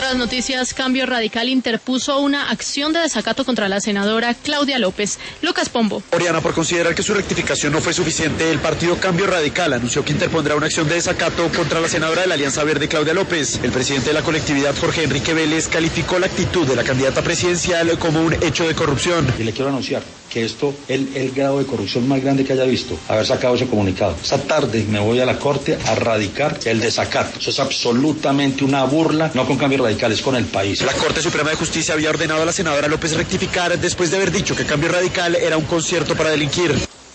otras noticias, Cambio Radical interpuso una acción de desacato contra la senadora Claudia López. Lucas Pombo. Oriana, por considerar que su rectificación no fue suficiente, el partido Cambio Radical anunció que interpondrá una acción de desacato contra la senadora de la Alianza Verde, Claudia López. El presidente de la colectividad, Jorge Enrique Vélez, calificó la actitud de la candidata presidencial como un hecho de corrupción. Y le quiero anunciar que esto, el grado de corrupción más grande que haya visto, haber sacado ese comunicado. Esta tarde me voy a la Corte a radicar el desacato. Eso es absolutamente una burla, no con Cambio Radical, es con el país. La Corte Suprema de Justicia había ordenado a la senadora López rectificar después de haber dicho que Cambio Radical era un concierto para delinquir.